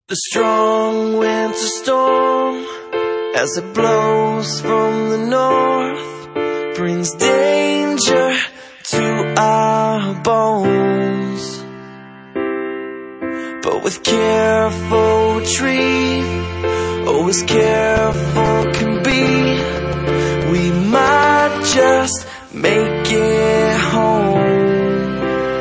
The strong winter storm, as it blows from the north, brings danger to our bones. But with careful retreat, oh, as careful can be, we might just make it home.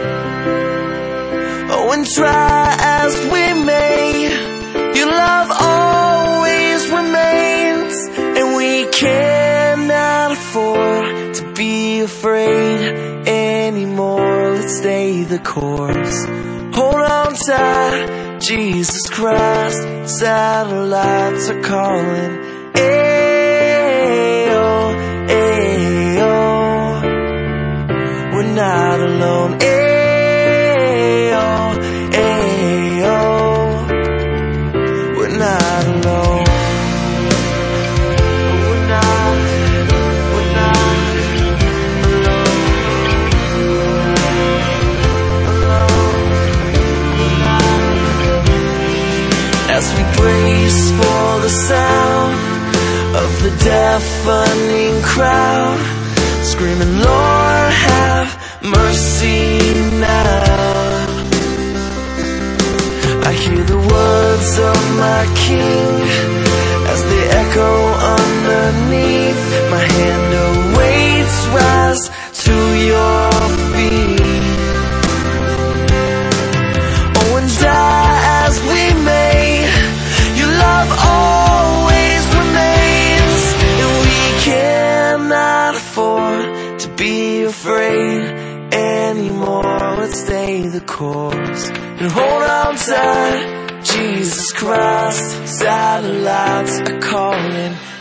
Oh, and try as we may, your love always remains, and we cannot afford to be afraid anymore. Let's stay the course. Hold on tight, Jesus Christ. Satellites are calling. Ayo, ayo, we're not alone. Ayo, ayo, we're not alone. We're not as we brace for the sound of the deafening crowd, screaming, Lord, have mercy now. I hear the words of my King as they echo underneath. My hand awaits, rise to your feet. Oh, and die as we may, your love always remains, and we cannot afford to be afraid anymore. Let's stay the course and hold on tight, Jesus Christ. Satellites are calling.